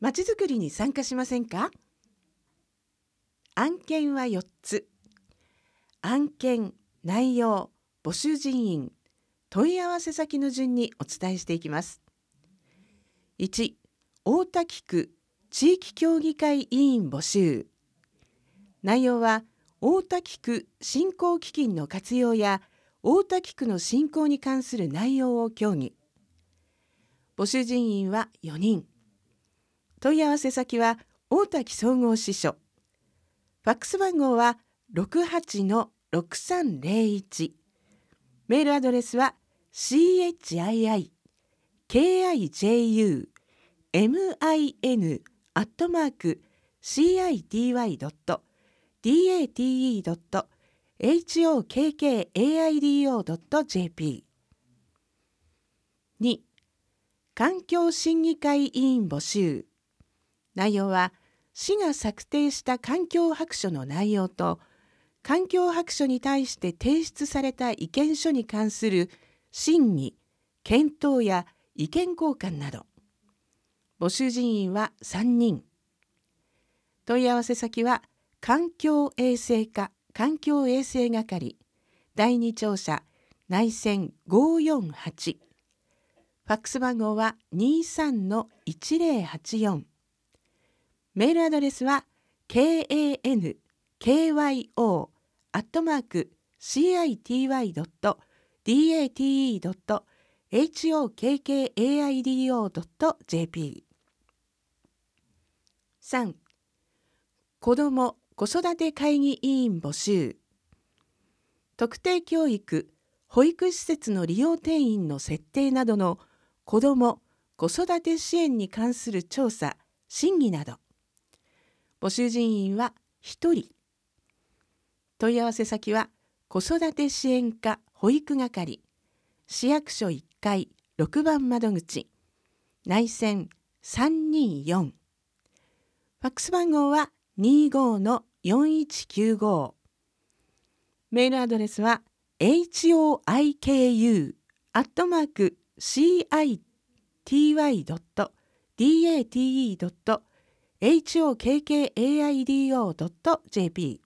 まちづくりに参加しませんか？案件は4つ。案件、内容、募集人員、問い合わせ先の順にお伝えしていきます。1、大田区地域協議会委員募集。内容は、大田区振興基金の活用や大田区の振興に関する内容を協議。募集人員は4人。問い合わせ先は大田総合支所。ファックス番号は 68-6301。メールアドレスは chiyin@city.date.hokkaido.jp。 2、環境審議会委員募集。内容は、市が策定した環境白書の内容と、環境白書に対して提出された意見書に関する審議、検討や意見交換など。募集人員は3人。問い合わせ先は、環境衛生課環境衛生係、第2庁舎、内線548。ファックス番号は 23-1084。メールアドレスは kankyo@city.date.hokkaido.jp。 3、子ども・子育て会議委員募集。特定教育・保育施設の利用定員の設定などの子ども・子育て支援に関する調査・審議など。募集人員は1人。問い合わせ先は子育て支援課保育係、市役所1階6番窓口、内線324。ファックス番号は 25-4195。メールアドレスは hoiku@city.date.hokkaido.jp。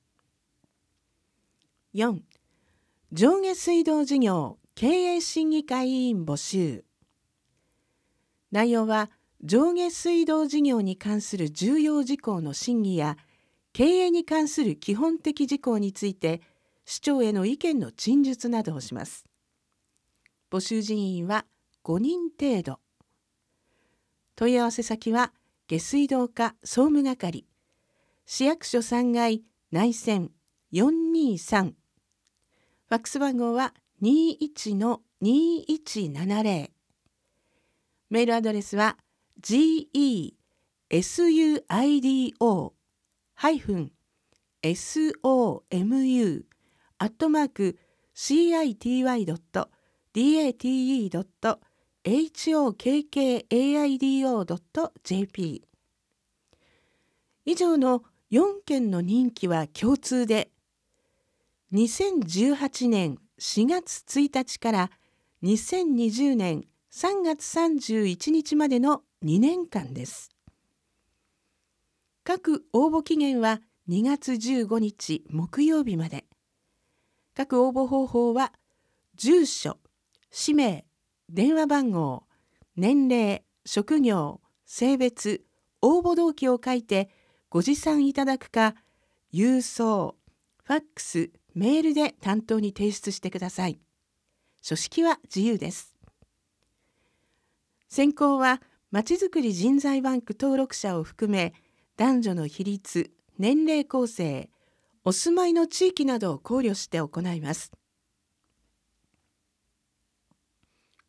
4、上下水道事業経営審議会委員募集。内容は、上下水道事業に関する重要事項の審議や経営に関する基本的事項について市長への意見の陳述などをします。募集人員は5人程度。問い合わせ先は下水道課総務係、市役所3階内線423。ファックス番号は 21-2170。メールアドレスは gesuido-city.date.hokkaido.jp。 以上の4件の任期は共通で、2018年4月1日から2020年3月31日までの2年間です。各応募期限は2月15日木曜日まで。各応募方法は、住所、氏名、電話番号、年齢、職業、性別、応募動機を書いてご持参いただくか、郵送、ファックス、メールで担当に提出してください。書式は自由です。選考は、まちづくり人材バンク登録者を含め、男女の比率、年齢構成、お住まいの地域などを考慮して行います。